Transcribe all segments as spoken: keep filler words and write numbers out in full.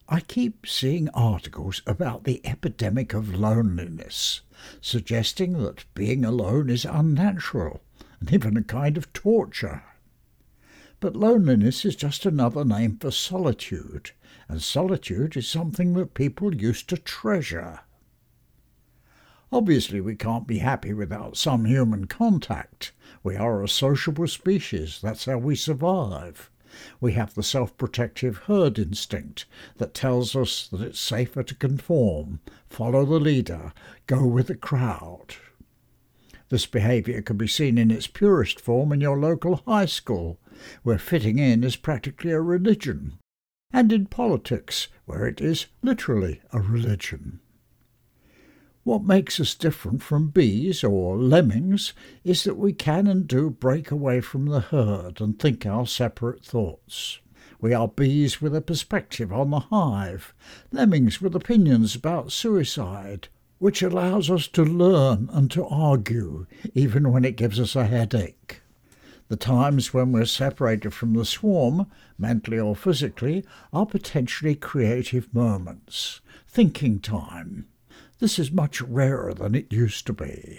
I keep seeing articles about the epidemic of loneliness, suggesting that being alone is unnatural and even a kind of torture. But loneliness is just another name for solitude, and solitude is something that people used to treasure. Obviously, we can't be happy without some human contact. We are a sociable species. That's how we survive. We have the self-protective herd instinct that tells us that it's safer to conform, follow the leader, go with the crowd. This behaviour can be seen in its purest form in your local high school, where fitting in is practically a religion, and in politics, where it is literally a religion. What makes us different from bees or lemmings is that we can and do break away from the herd and think our separate thoughts. We are bees with a perspective on the hive, lemmings with opinions about suicide, which allows us to learn and to argue, even when it gives us a headache. The times when we're separated from the swarm, mentally or physically, are potentially creative moments, thinking time. This is much rarer than it used to be.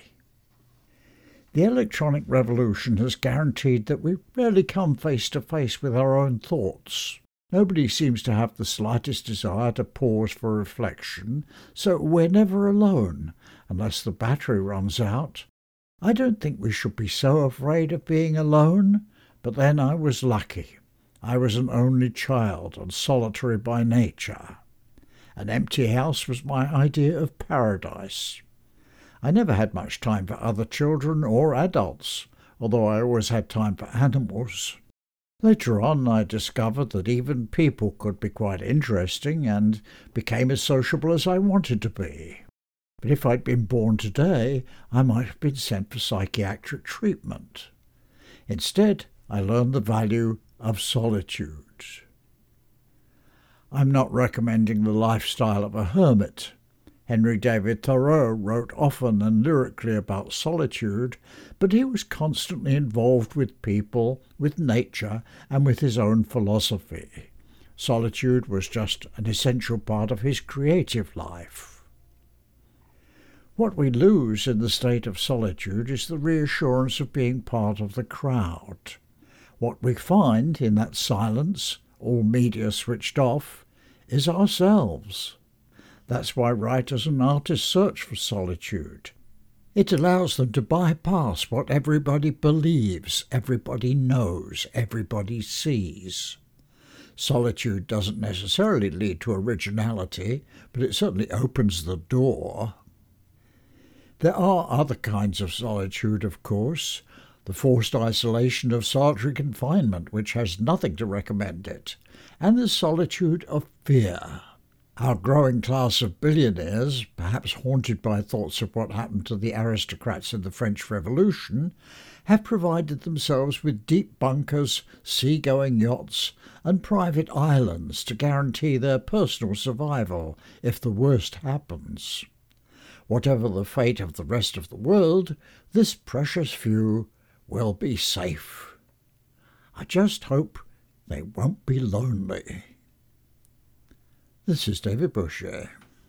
The electronic revolution has guaranteed that we rarely come face to face with our own thoughts. Nobody seems to have the slightest desire to pause for reflection, so we're never alone, unless the battery runs out. I don't think we should be so afraid of being alone, but then I was lucky. I was an only child and solitary by nature. An empty house was my idea of paradise. I never had much time for other children or adults, although I always had time for animals. Later on I discovered that even people could be quite interesting and became as sociable as I wanted to be. But if I'd been born today, I might have been sent for psychiatric treatment. Instead, I learned the value of solitude. I'm not recommending the lifestyle of a hermit. Henry David Thoreau wrote often and lyrically about solitude, but he was constantly involved with people, with nature, and with his own philosophy. Solitude was just an essential part of his creative life. What we lose in the state of solitude is the reassurance of being part of the crowd. What we find in that silence, all media switched off, is ourselves. That's why writers and artists search for solitude. It allows them to bypass what everybody believes, everybody knows, everybody sees. Solitude doesn't necessarily lead to originality, but it certainly opens the door. There are other kinds of solitude, of course. The forced isolation of solitary confinement, which has nothing to recommend it, and the solitude of fear. Our growing class of billionaires, perhaps haunted by thoughts of what happened to the aristocrats in the French Revolution, have provided themselves with deep bunkers, sea-going yachts, and private islands to guarantee their personal survival if the worst happens. Whatever the fate of the rest of the world, this precious few will be safe. I just hope they won't be lonely. This is David Boucher.